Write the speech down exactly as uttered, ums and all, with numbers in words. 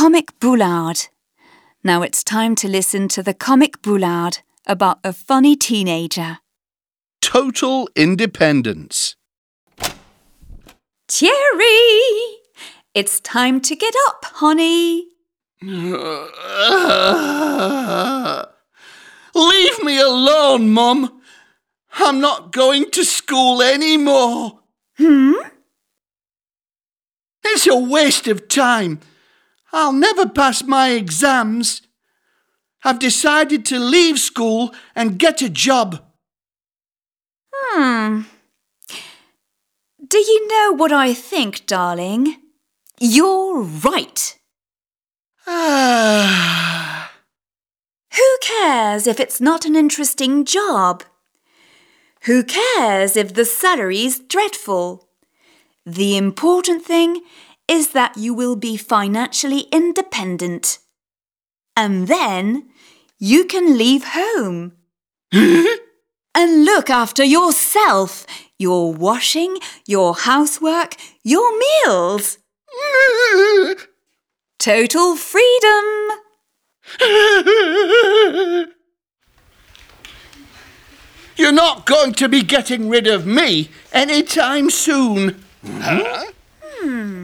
Comic Boulard. Now it's time to listen to the Comic Boulard about a funny teenager. Total independence. Thierry! It's time to get up, honey. Leave me alone, Mum. I'm not going to school anymore. Hmm? It's a waste of time. I'll never pass my exams. I've decided to leave school and get a job. Hmm. Do you know what I think, darling? You're right. Ah. Who cares if it's not an interesting job? Who cares if the salary's dreadful? The important thing is that you will be financially independent. And then you can leave home. And look after yourself, your washing, your housework, your meals. Total freedom. You're not going to be getting rid of me anytime soon. Huh? Hmm.